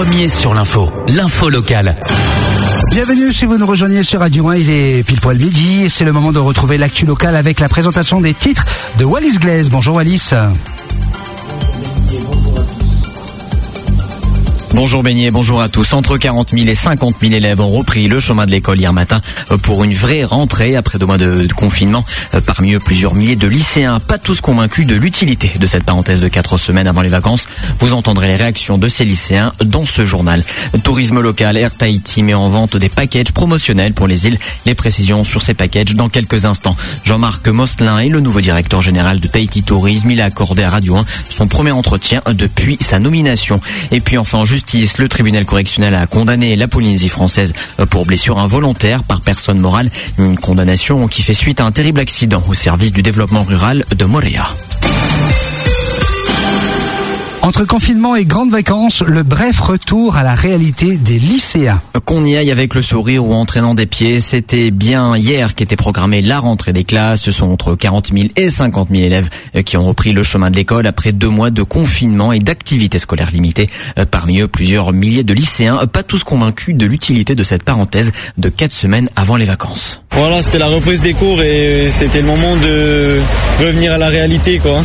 premier sur l'info locale. Bienvenue si vous nous rejoignez sur Radio 1, il est pile poil midi et c'est le moment de retrouver l'actu locale avec la présentation des titres de Wallis Glaise. Bonjour Wallis. Bonjour Beignet, bonjour à tous. Entre 40 000 et 50 000 élèves ont repris le chemin de l'école hier matin pour une vraie rentrée après 2 mois de confinement. Parmi eux, plusieurs milliers de lycéens, pas tous convaincus de l'utilité de cette parenthèse de 4 semaines avant les vacances. Vous entendrez les réactions de ces lycéens dans ce journal. Tourisme local, Air Tahiti met en vente des packages promotionnels pour les îles. Les précisions sur ces packages dans quelques instants. Jean-Marc Mosselin est le nouveau directeur général de Tahiti Tourisme. Il a accordé à Radio 1 son premier entretien depuis sa nomination. Et puis enfin, le tribunal correctionnel a condamné la Polynésie française pour blessure involontaire par personne morale. Une condamnation qui fait suite à un terrible accident au service du développement rural de Moorea. Entre confinement et grandes vacances, le bref retour à la réalité des lycéens. Qu'on y aille avec le sourire ou en traînant des pieds, c'était bien hier qu'était programmée la rentrée des classes. Ce sont entre 40 000 et 50 000 élèves qui ont repris le chemin de l'école après 2 mois de confinement et d'activités scolaires limitées. Parmi eux, plusieurs milliers de lycéens, pas tous convaincus de l'utilité de cette parenthèse de 4 semaines avant les vacances. Voilà, c'était la reprise des cours et c'était le moment de revenir à la réalité, quoi.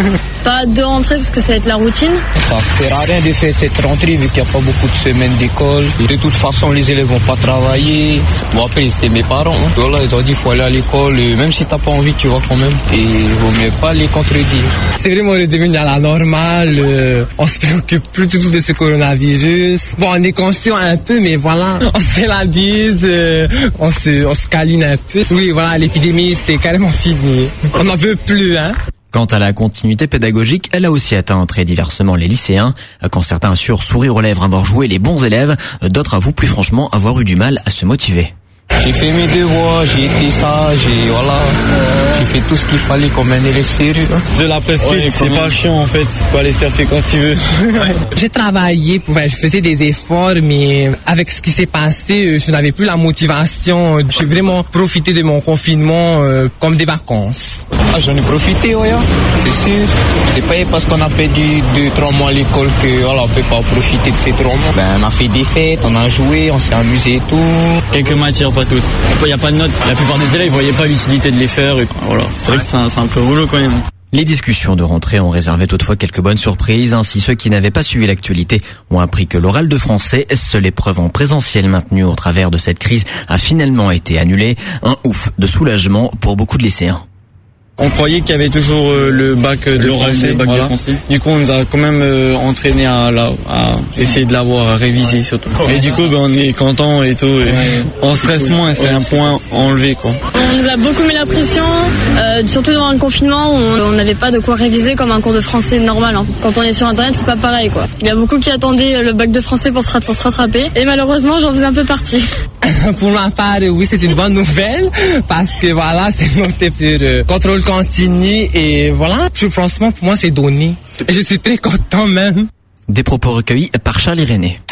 Pas de rentrée parce que ça va être la routine. Ça ne sert à rien de faire cette rentrée vu qu'il n'y a pas beaucoup de semaines d'école. De toute façon, les élèves vont pas travailler. Bon, après, c'est mes parents. Voilà, ils ont dit qu'il faut aller à l'école. Même si tu n'as pas envie, tu vas quand même. Et il ne vaut mieux pas les contredire. C'est vraiment redevenu à la normale. On se préoccupe plus du tout de ce coronavirus. Bon, on est conscient un peu, mais voilà. On se fait la bise, on se câline un peu. Oui, voilà, l'épidémie, c'est carrément fini. On n'en veut plus, hein. Quant à la continuité pédagogique, elle a aussi atteint très diversement les lycéens. Quand certains assurent sourire aux lèvres avoir joué les bons élèves, d'autres avouent plus franchement avoir eu du mal à se motiver. J'ai fait mes devoirs, j'ai été sage et voilà. J'ai fait tout ce qu'il fallait comme un élève sérieux. De la presqu'île, c'est pas chiant en fait. Tu peux aller surfer quand tu veux. J'ai travaillé, je faisais des efforts, mais avec ce qui s'est passé, je n'avais plus la motivation. J'ai vraiment profité de mon confinement comme des vacances. Ah, j'en ai profité, ouais, c'est sûr. C'est pas parce qu'on a perdu 2-3 mois à l'école que voilà, on peut pas profiter de ces 3 mois. On a fait des fêtes, on a joué, on s'est amusé et tout. Quelques matières, pas toutes. Il n'y a pas de notes. La plupart des élèves ne voyaient pas l'utilité de les faire. Et voilà. C'est vrai que c'est un peu rouleau quand même. Les discussions de rentrée ont réservé toutefois quelques bonnes surprises. Ainsi, ceux qui n'avaient pas suivi l'actualité ont appris que l'oral de français, seule épreuve en présentiel maintenue au travers de cette crise, a finalement été annulée. Un ouf de soulagement pour beaucoup de lycéens. On croyait qu'il y avait toujours le bac de français. Voilà. Du coup, on nous a quand même entraîné à essayer de l'avoir, à réviser surtout. Et du coup, on est content et tout. Et on stresse moins, c'est un point enlevé, quoi. On nous a beaucoup mis la pression, surtout durant le confinement où on n'avait pas de quoi réviser comme un cours de français normal. Hein. Quand on est sur Internet, c'est pas pareil, quoi. Il y a beaucoup qui attendaient le bac de français pour se rattraper. Et malheureusement, j'en faisais un peu partie. Pour ma part, oui, c'est une bonne nouvelle parce que voilà, c'est noté sur contrôle continu et voilà. Franchement, pour moi, c'est donné. Je suis très content même. Des propos recueillis par Charles Irénée.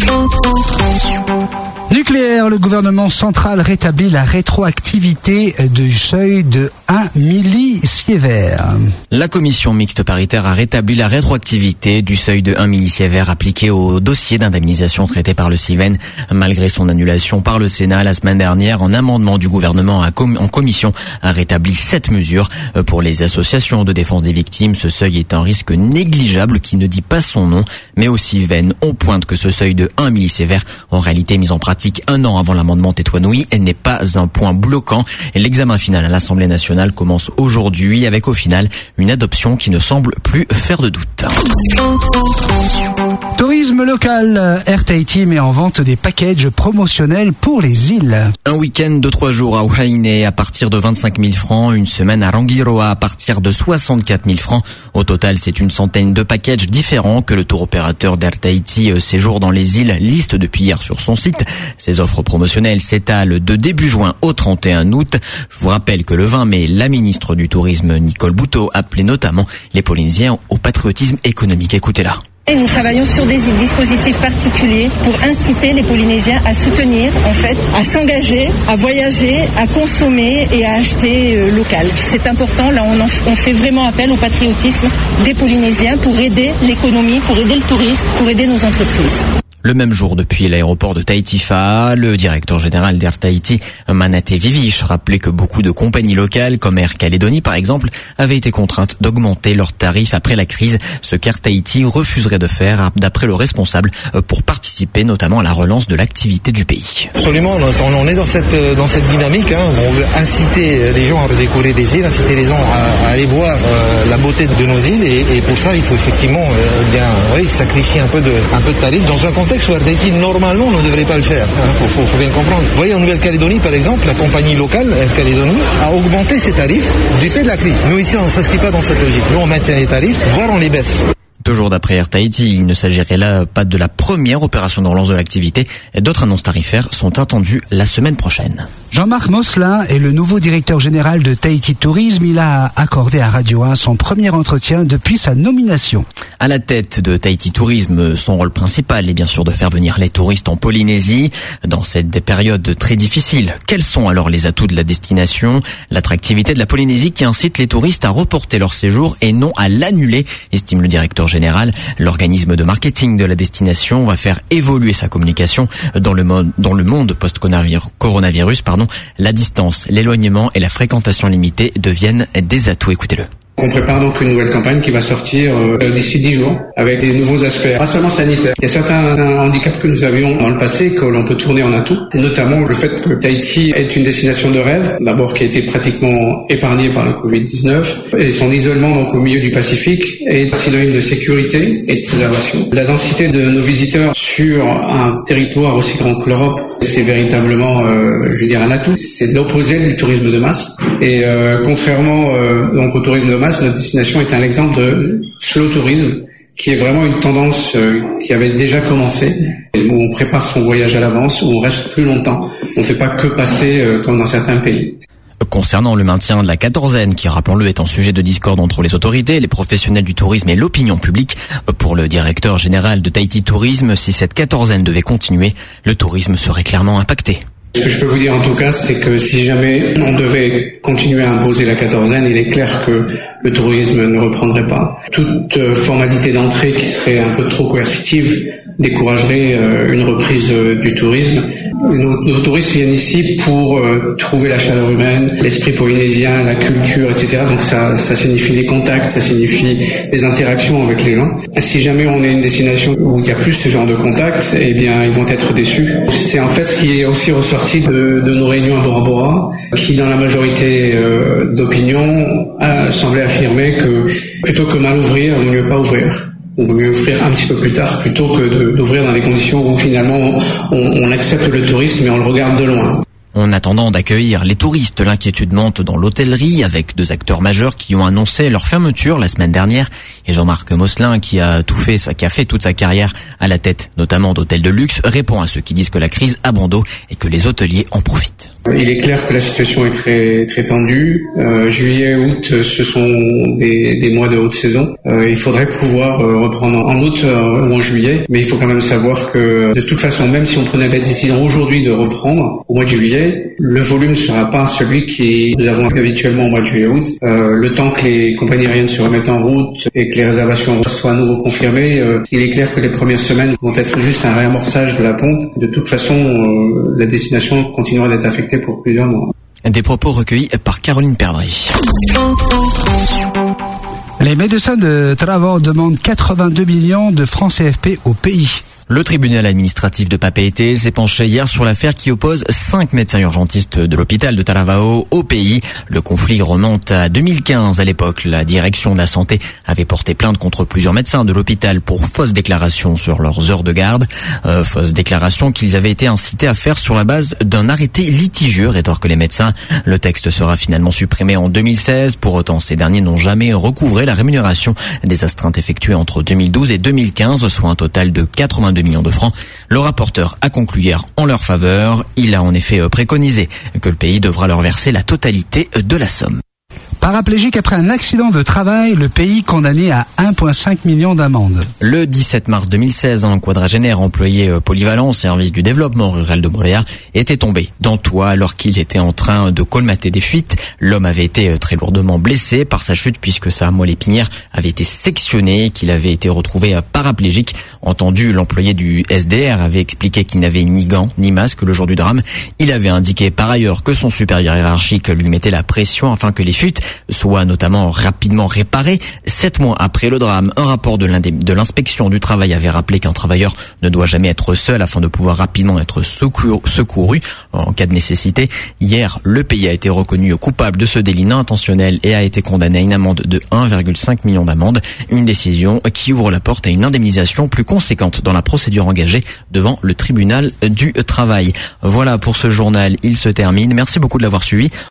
Nucléaire, le gouvernement central rétablit la rétroactivité du seuil de 1 millisievert. La commission mixte paritaire a rétabli la rétroactivité du seuil de 1 millisievert appliqué au dossier d'indemnisation traité par le CIVEN. Malgré son annulation par le Sénat la semaine dernière, un amendement du gouvernement en commission a rétabli 7 mesures. Pour les associations de défense des victimes, ce seuil est un risque négligeable qui ne dit pas son nom. Mais au CIVEN, on pointe que ce seuil de 1 millisievert, en réalité mis en pratique 1 an avant l'amendement Tétouanoui, n'est pas un point bloquant. L'examen final à l'Assemblée nationale commence aujourd'hui avec au final une adoption qui ne semble plus faire de doute. Tourisme local, Air Tahiti met en vente des packages promotionnels pour les îles. Un week-end de 3 jours à Huaïné à partir de 25 000 francs, une semaine à Rangiroa à partir de 64 000 francs. Au total, c'est une centaine de packages différents que le tour opérateur d'Air Tahiti Séjour dans les îles liste depuis hier sur son site. Ces offres promotionnelles s'étalent de début juin au 31 août. Je vous rappelle que le 20 mai, la ministre du Tourisme, Nicole Boutot, appelait notamment les Polynésiens au patriotisme économique. Écoutez-la. Et nous travaillons sur des dispositifs particuliers pour inciter les Polynésiens à soutenir, en fait, à s'engager, à voyager, à consommer et à acheter local. C'est important, là on fait vraiment appel au patriotisme des Polynésiens pour aider l'économie, pour aider le tourisme, pour aider nos entreprises. Le même jour, depuis l'aéroport de Tahiti-Fa, le directeur général d'Air Tahiti, Manate Vivich, rappelait que beaucoup de compagnies locales, comme Air Calédonie par exemple, avaient été contraintes d'augmenter leurs tarifs après la crise, ce qu'Air Tahiti refuserait de faire, d'après le responsable, pour participer notamment à la relance de l'activité du pays. Absolument, on est dans cette dynamique. On veut inciter les gens à découvrir des îles, inciter les gens à aller voir la beauté de nos îles, et pour ça il faut effectivement sacrifier un peu de tarifs dans un contexte où Air Tahiti normalement ne devrait pas le faire. Faut bien comprendre. Vous voyez, en Nouvelle-Calédonie par exemple, la compagnie locale Air Calédonie a augmenté ses tarifs du fait de la crise. Nous ici on ne s'inscrit pas dans cette logique. Nous on maintient les tarifs, voire on les baisse. Toujours d'après Air Tahiti, il ne s'agirait là pas de la première opération de relance de l'activité. D'autres annonces tarifaires sont attendues la semaine prochaine. Jean-Marc Mosselin est le nouveau directeur général de Tahiti Tourisme. Il a accordé à Radio 1 son premier entretien depuis sa nomination. À la tête de Tahiti Tourisme, son rôle principal est bien sûr de faire venir les touristes en Polynésie. Dans cette période très difficile, quels sont alors les atouts de la destination? L'attractivité de la Polynésie qui incite les touristes à reporter leur séjour et non à l'annuler, estime le directeur général. L'organisme de marketing de la destination va faire évoluer sa communication dans le monde post-coronavirus. La distance, l'éloignement et la fréquentation limitée deviennent des atouts. Écoutez-le. On prépare donc une nouvelle campagne qui va sortir d'ici 10 jours avec des nouveaux aspects, pas seulement sanitaires. Il y a certains handicaps que nous avions dans le passé que l'on peut tourner en atout, notamment le fait que Tahiti est une destination de rêve, d'abord qui a été pratiquement épargnée par le Covid-19, et son isolement donc au milieu du Pacifique est synonyme de sécurité et de préservation. La densité de nos visiteurs sur un territoire aussi grand que l'Europe, c'est véritablement, un atout. C'est l'opposé du tourisme de masse. Et contrairement donc au tourisme de masse, notre destination est un exemple de slow tourisme qui est vraiment une tendance qui avait déjà commencé, où on prépare son voyage à l'avance, où on reste plus longtemps. On ne fait pas que passer comme dans certains pays. Concernant le maintien de la quatorzaine, qui, rappelons-le, est un sujet de discorde entre les autorités, les professionnels du tourisme et l'opinion publique, pour le directeur général de Tahiti Tourisme, si cette quatorzaine devait continuer, le tourisme serait clairement impacté. Ce que je peux vous dire en tout cas, c'est que si jamais on devait continuer à imposer la quatorzaine, il est clair que le tourisme ne reprendrait pas. Toute formalité d'entrée qui serait un peu trop coercitive découragerait une reprise du tourisme. Nos touristes viennent ici pour trouver la chaleur humaine, l'esprit polynésien, la culture, etc. Donc ça signifie des contacts, ça signifie des interactions avec les gens. Si jamais on est une destination où il y a plus ce genre de contacts, eh bien ils vont être déçus. C'est en fait ce qui est aussi ressorti de nos réunions à Bora Bora, qui dans la majorité d'opinions semblait affirmer que plutôt que mal ouvrir, il ne vaut mieux pas ouvrir. On veut mieux ouvrir un petit peu plus tard plutôt que d'ouvrir dans des conditions où finalement on accepte le tourisme mais on le regarde de loin. En attendant d'accueillir les touristes, l'inquiétude monte dans l'hôtellerie avec deux acteurs majeurs qui ont annoncé leur fermeture la semaine dernière. Et Jean-Marc Mosselin, qui a fait toute sa carrière à la tête notamment d'hôtels de luxe, répond à ceux qui disent que la crise a bon dos et que les hôteliers en profitent. Il est clair que la situation est très très tendue. Juillet, août, ce sont des mois de haute saison. Il faudrait pouvoir reprendre en août ou en juillet, mais il faut quand même savoir que de toute façon, même si on prenait la décision aujourd'hui de reprendre au mois de juillet, le volume ne sera pas celui que nous avons habituellement au mois de juillet-août. Le temps que les compagnies aériennes se remettent en route et que les réservations soient à nouveau confirmées, il est clair que les premières semaines vont être juste un réamorçage de la pompe. De toute façon, la destination continuera d'être affectée pour plusieurs mois. Des propos recueillis par Caroline Perdry. Les médecins de Taravao demandent 82 millions de francs CFP au pays. Le tribunal administratif de Papeete s'est penché hier sur l'affaire qui oppose 5 médecins urgentistes de l'hôpital de Taravao au pays. Le conflit remonte à 2015. À l'époque, la direction de la santé avait porté plainte contre plusieurs médecins de l'hôpital pour fausses déclarations sur leurs heures de garde. Fausses déclarations qu'ils avaient été incités à faire sur la base d'un arrêté litigieux, rétorquent les médecins. Le texte sera finalement supprimé en 2016. Pour autant, ces derniers n'ont jamais recouvré la rémunération des astreintes effectuées entre 2012 et 2015, soit un total de 82 millions de francs. Le rapporteur a conclu hier en leur faveur. Il a en effet préconisé que le pays devra leur verser la totalité de la somme. Paraplégique après un accident de travail, le pays condamné à 1,5 million d'amende. Le 17 mars 2016, un quadragénaire employé polyvalent au service du développement rural de Moréa était tombé dans le toit alors qu'il était en train de colmater des fuites. L'homme avait été très lourdement blessé par sa chute puisque sa moelle épinière avait été sectionnée et qu'il avait été retrouvé paraplégique. entendu, l'employé du SDR avait expliqué qu'il n'avait ni gants ni masque le jour du drame. Il avait indiqué par ailleurs que son supérieur hiérarchique lui mettait la pression afin que les fuites soient notamment rapidement réparées. 7 mois après le drame, un rapport de l'inspection du travail avait rappelé qu'un travailleur ne doit jamais être seul afin de pouvoir rapidement être secouru en cas de nécessité. Hier, le pays a été reconnu coupable de ce délit non intentionnel et a été condamné à une amende de 1,5 million d'amende. Une décision qui ouvre la porte à une indemnisation plus conséquente dans la procédure engagée devant le tribunal du travail. Voilà pour ce journal, il se termine. Merci beaucoup de l'avoir suivi.